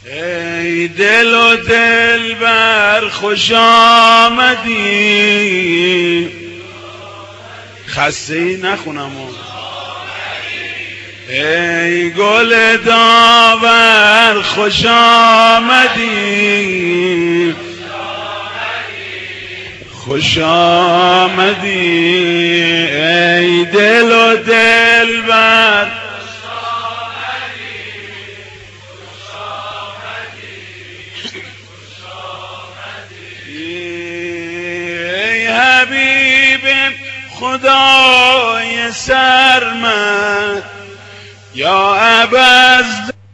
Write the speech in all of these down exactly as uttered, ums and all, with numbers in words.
ای دل و دل بر خوش آمدی. خسته ای نخونم. ای گل داور خوش آمدی، خوش آمدی. ای دل و دل بر ای حبیب خدای سرمد یا عبز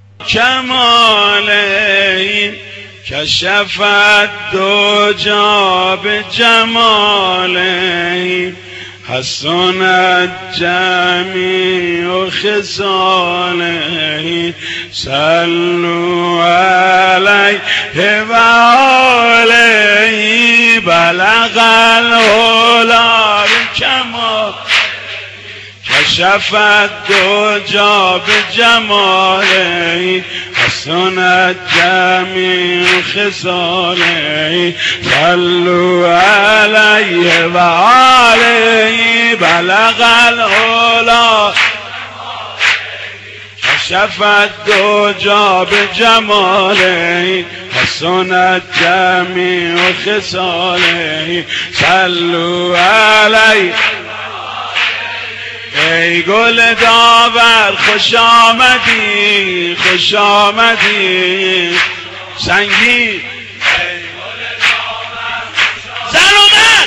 کمالی کشفت دو جا به جمالی حسنت جمیع خصاله صلوا علیه و آله بلغ العلا بکمال کشفت دو جا به جماله حسنت جمیع خصاله صلوا علیه و آله بلغ العلا کشفت دو جا به جماله حسنت جمیع خصاله صلوا علیه. ای گل داور خوش آمدی، خوش آمدی. سنگی زن اومد.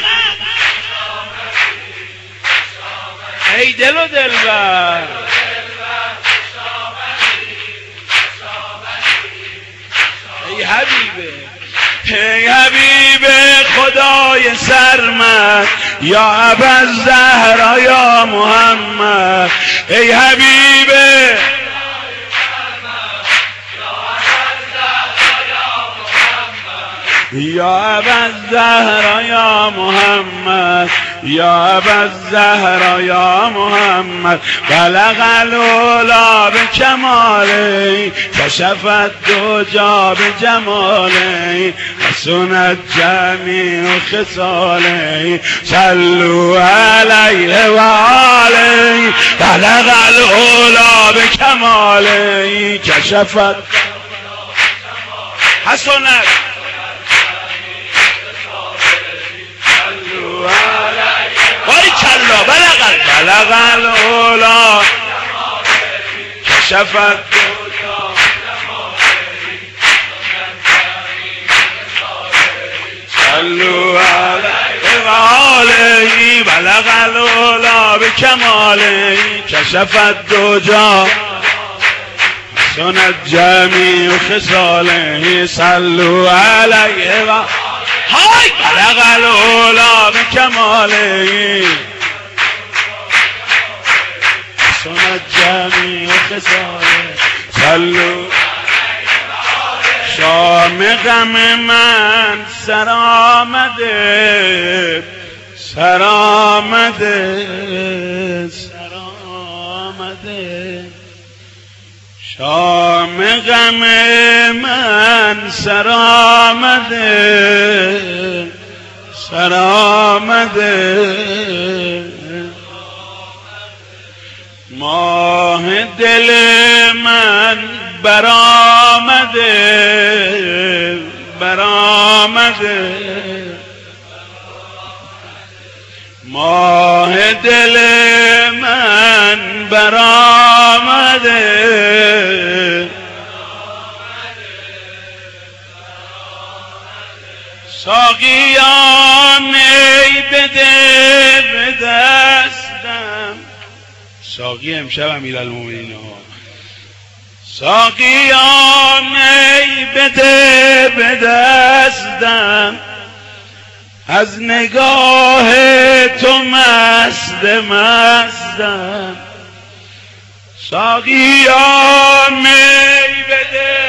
ای دل و دلبر ای حبیبه، ای حبیب خدای سرمد یا ابوالزهرا یا محمد. ای حبیب یا ابوالزهرا یا محمد، یا ابوالزهرا یا محمد بلغ العلا به کماله کشفت دو جا به جماله حسنت جمیع خصاله صلوا علیه و آله بلغ العلا به کماله کشفت حسنت باری کلا بلغ بلغ العلا کشفت صلوا علیه و آله بلغ العلا به کماله کشفت دو جا حسنت جمیع خصاله صلوا علیه و های بلغ العلا به کماله حسنت جمیع خصاله صلوا. شام غم من سر آمده، سر آمده، سر آمده. شام غم من سر آمده، سر آمده. ماه دل من برآمده، برآمده. ماه دل من برآمده. ساقیا می بده به دستم. ساقی امشب امیرالمومنین ها. ساقیا می بده به دستم از نگاه تو مست مستم. ساقیا می بده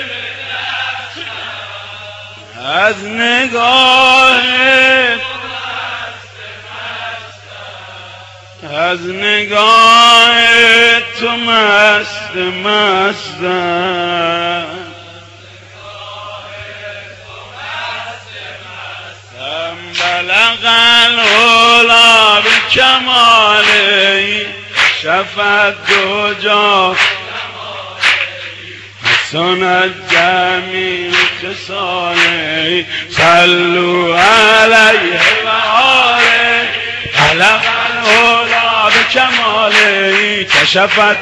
از نگاه از نگاه تو مست مستم. بلغ العلا بکماله شفت دو جا حسنت جمیع خصاله صلوا علیه و آله بلغ العلا بکماله کشفت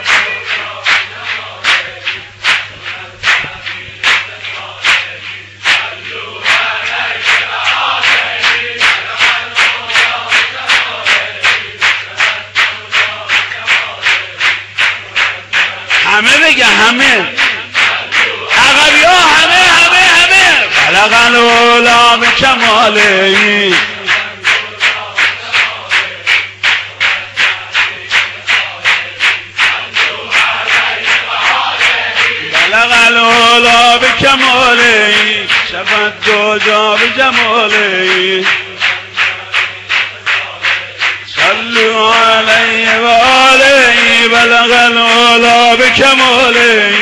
همه بگه همه عقبی ها همه همه همه بلغ العلا بکماله بلغ العلا بکماله شفت دو جا بجماله صلوا علیه و آله بلغ العلا بکماله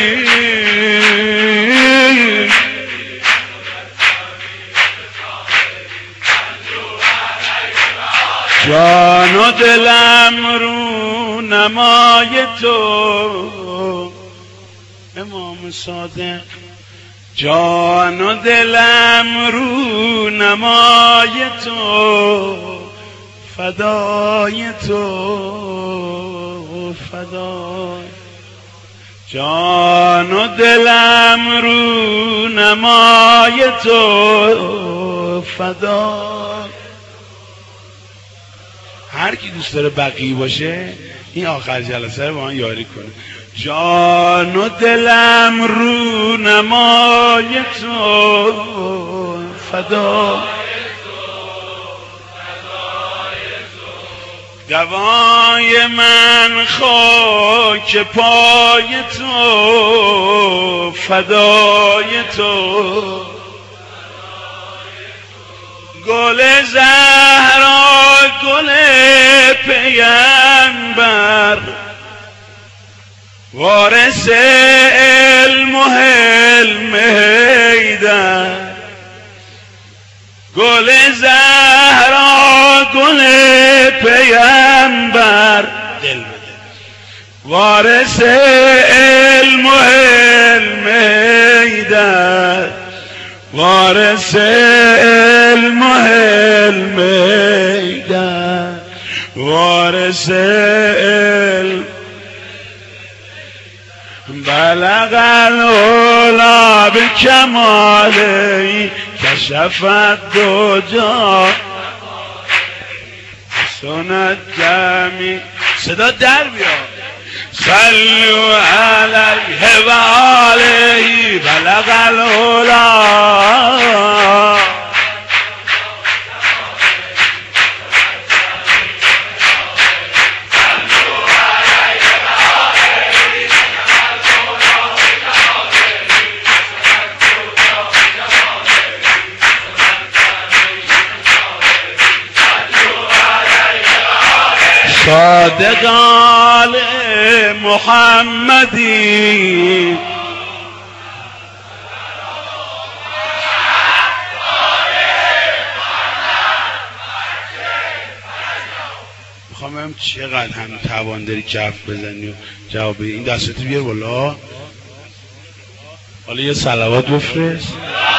جان و دلم رو نمای تو امام صادق جان و دلم رو نمای تو فدای تو فدای جان و دلم رو نمای تو فدای. هر کی دوست داره بقیه باشه این آخر جلسه رو با من یاری کنه. جان و دلم رو نمای تو فدای دوای من خاک پای تو فدای تو گل زهرا گل پیغمبر وارث علم و حلم حیدر گل زهرا گل پیغمبر دل بده وارث علم و حلم حیدر وارث علم و حلم حیدر وارث علم بلغ العلا بکماله کشفت دو جا حسنت جمیع صدا در بیاد صلوا علیه و آله بلغ العلا صادق آل محمدی میخوام بگم چقدر هم توان داری جف بزنی و جواب بدی. این دستتو بیار بالا حالا یه صلوات بفرست.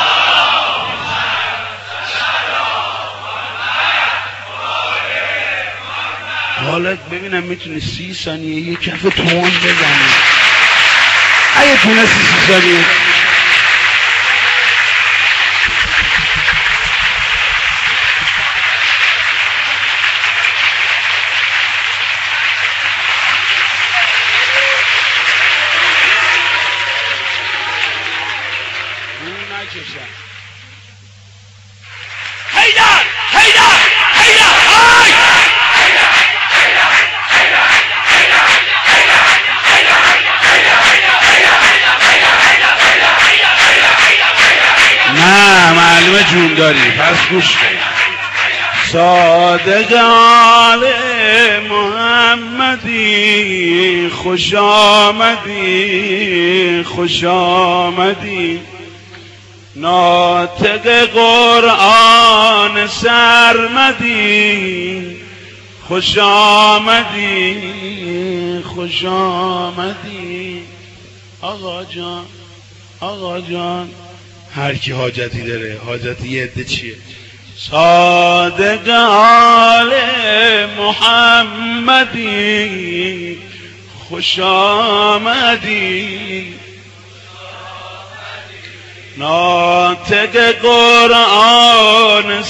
حالا ببینم میتونی سی ثانیه یه کف توان بزنی اگه تونستی سی ثانیه. هیدر هیدر هیدر آی نه معلومه جون داری پس گوش کن. صادق آل محمدی خوش آمدی خوش آمدی ناطق قرآن سرمدی خوش آمدی خوش آمدی آقا جان آقا جان. هر کی حاجتی داره، حاجتی یه عده چیه؟ صادق آل محمدی خوش آمدی ناطق قرآن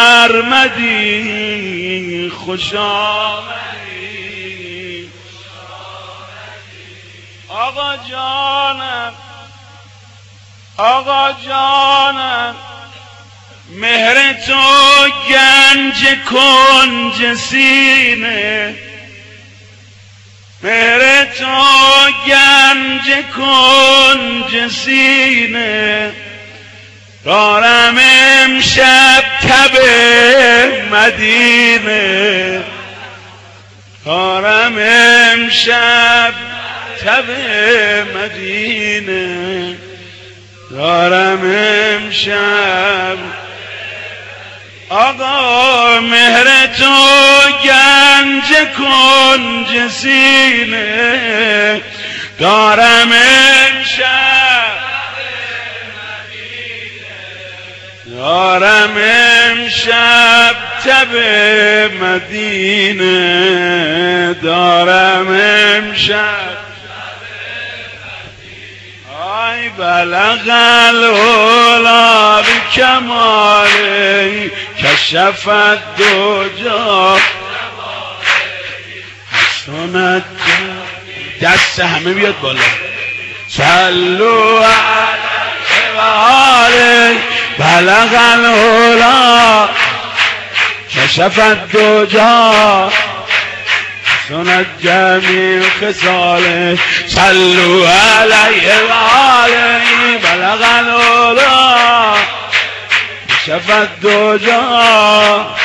سرمدی خوش آمدی آقا جانم آقا جانم. مهر تو گنج کنج سینه، مهر تو گنج کنج سینه. دارم امشب تب مدینه، دارم امشب تب مدینه، دارم امشب. آقا مهر تو گنج کنج سینه، دارم امشب دارم امشب تب مدینه، دارم امشب. ای بلغ العلا بکماله کشف الدجا حسنت. دست همه بیاد بالا. صلوا علیه و آله بلغ العلا کشف الدجا حسنت جمیع خصاله. صلوا علیه و آله بلغ العلا کشف الدجا